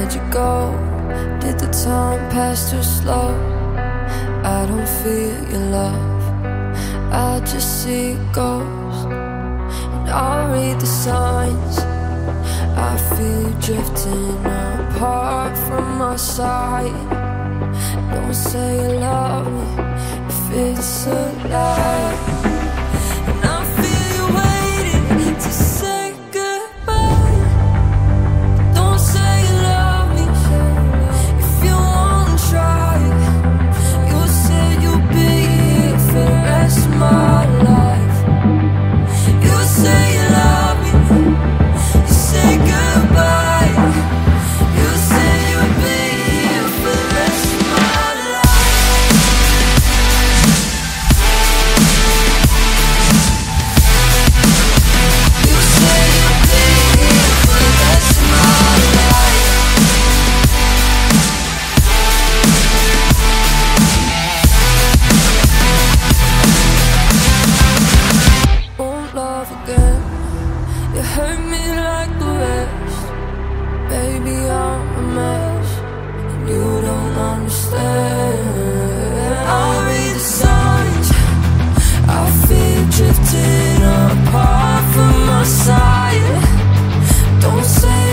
did you go? Did the time pass too slow? I don't feel your love, I just see ghosts. And I'll read the signs, I feel you drifting apart from my side. Don't say you love me if it's a lie. And I feel you waiting to say goodbye. Don't say you love me if you won't try. You said you'll be here for the rest of my life. You say you love me, you say goodbye. You say you'll be here for the rest of my life. You say you'll be here for the rest of my life. Won't love again, you hurt me like the rest. Baby, I'm a mess, and you don't understand. I'll read the signs, I feel drifting apart from my side. Don't say